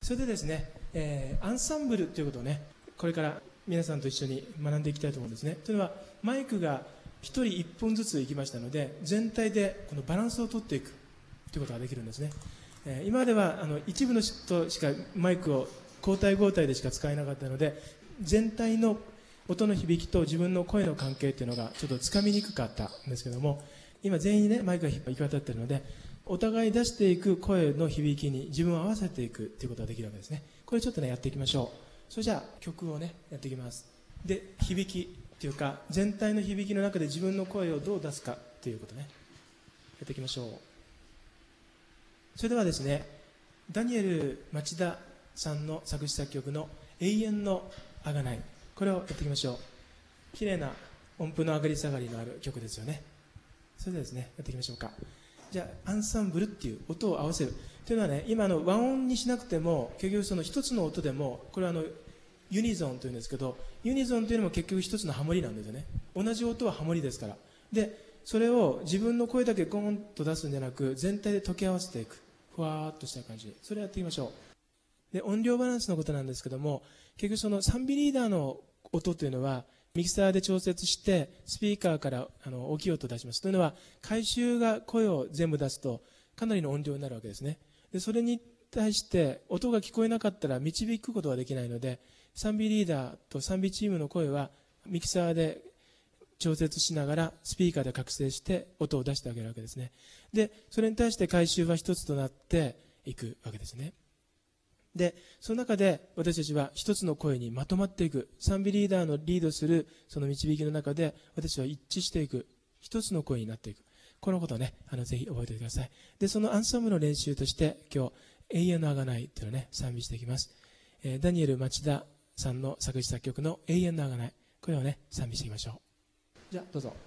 それでですね、アンサンブルということをね、これから皆さんと一緒に学んでいきたいと思うんですね。というのは、マイクが1人1本ずついきましたので、全体でこのバランスを取っていくということができるんですね。今までは一部の人しかマイクを交代交代でしか使えなかったので、全体の音の響きと自分の声の関係っていうのがちょっとつかみにくかったんですけども、今全員にねマイクが行き渡っているので、お互い出していく声の響きに自分を合わせていくということができるわけですね。これちょっとねやっていきましょう。それじゃあ曲をねやっていきます。で、響きっていうか全体の響きの中で自分の声をどう出すかということねやっていきましょう。それではですね、ダニエル町田さんの作詞作曲の永遠の贖い、これをやっていきましょう。綺麗な音符の上がり下がりのある曲ですよね。それではですねやっていきましょうか。じゃあアンサンブルっていう音を合わせるというのはね、今和音にしなくても結局その一つの音でも、これはユニゾンというんですけど、ユニゾンというのも結局一つのハモリなんですよね。同じ音はハモリですから。でそれを自分の声だけゴーンと出すんじゃなく、全体で溶け合わせていく、ふわーっとした感じ、それをやっていきましょう。で、音量バランスのことなんですけども、結局その賛美リーダーの音というのはミキサーで調節してスピーカーから大きい音を出します。というのは回収が声を全部出すとかなりの音量になるわけですね。でそれに対して音が聞こえなかったら導くことができないので、賛美リーダーと賛美チームの声はミキサーで調節しながらスピーカーで覚醒して音を出してあげるわけですね。でそれに対して回収は一つとなっていくわけですね。でその中で私たちは一つの声にまとまっていく、賛美リーダーのリードするその導きの中で私たちは一致していく、一つの声になっていく、このことをねぜひ覚えておいてください。でそのアンサンブルの練習として今日永遠の贖いというのをね賛美していきます。ダニエル町田さんの作詞作曲の永遠の贖い、これをね賛美していきましょう。じゃあどうぞ。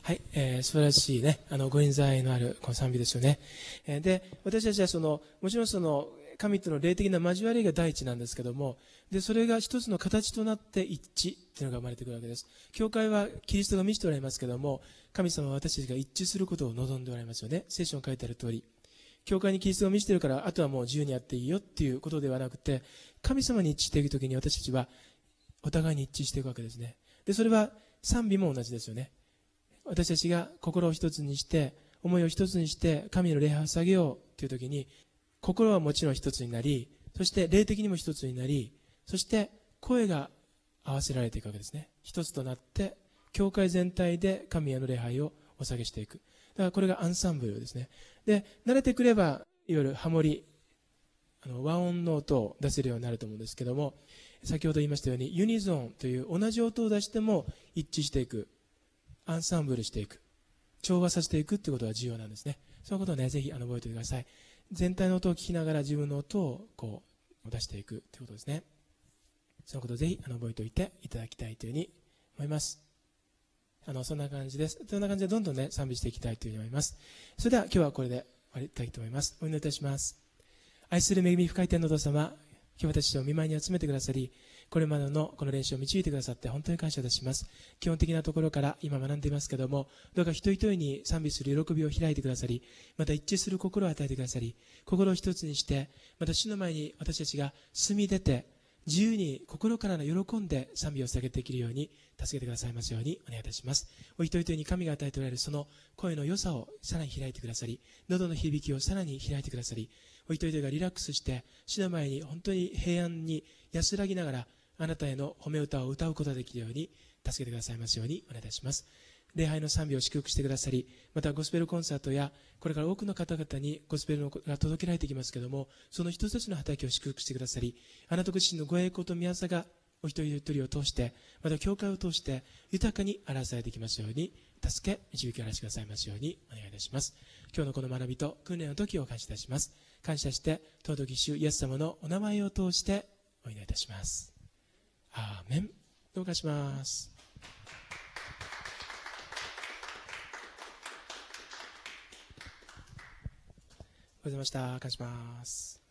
はい、素晴らしいね、ご臨在のあるこの賛美ですよね。で、私たちはもちろん神との霊的な交わりが第一なんですけども、で、それが一つの形となって一致というのが生まれてくるわけです。教会はキリストが満ちておられますけども、神様は私たちが一致することを望んでおられますよね。聖書に書いてある通り。教会にキリストが満ちているから、あとはもう自由にやっていいよっていうことではなくて、神様に一致していくときに私たちはお互いに一致していくわけですね。で、それは賛美も同じですよね。私たちが心を一つにして、思いを一つにして、神の礼拝を捧げようというときに、心はもちろん一つになり、そして霊的にも一つになり、そして声が合わせられていくわけですね。一つとなって、教会全体で神への礼拝をお捧げしていく。だからこれがアンサンブルですね。で、慣れてくれば、いわゆるハモリ、和音の音を出せるようになると思うんですけども、先ほど言いましたように、ユニゾンという同じ音を出しても一致していく。アンサンブルしていく、調和させていくということが重要なんですね。そのことをね、ぜひ覚えておいてください。全体の音を聞きながら自分の音を出していくということですね。そのことをぜひ覚えておいていただきたいというふうに思います。そんな感じです。そんな感じでどんどんね、賛美していきたいというふうに思います。それでは今日はこれで終わりたいと思います。お祈りいたします。愛する恵み深い天のお父様、今日私を見舞いに集めてくださり、これまでのこの練習を導いてくださって本当に感謝いたします。基本的なところから今学んでいますけども、どうか一人一人に賛美する喜びを開いてくださり、また一致する心を与えてくださり、心を一つにして、また主の前に私たちが住み出て、自由に心からの喜んで賛美を捧げていけるように助けてくださいますようにお願いいたします。お一人一人に神が与えておられるその声の良さをさらに開いてくださり、喉の響きをさらに開いてくださり、お一人一人がリラックスして主の前に本当に平安に安らぎながらあなたへの褒め歌を歌うことができるように助けてくださいますようにお願いいたします。礼拝の賛美を祝福してくださり、またゴスペルコンサートやこれから多くの方々にゴスペルが届けられていきますけれども、その一つ一つの畑を祝福してくださり、あなたご自身のご栄光と宮さがお一人一人を通して、また教会を通して豊かに表されていきますように助け導きをしてくださいますようにお願いいたします。今日のこの学びと訓練の時を感謝いたします。感謝して尊き主イエス様のお名前を通してお祈りいたします。アーメン。どうかします。おはようございました。感謝します。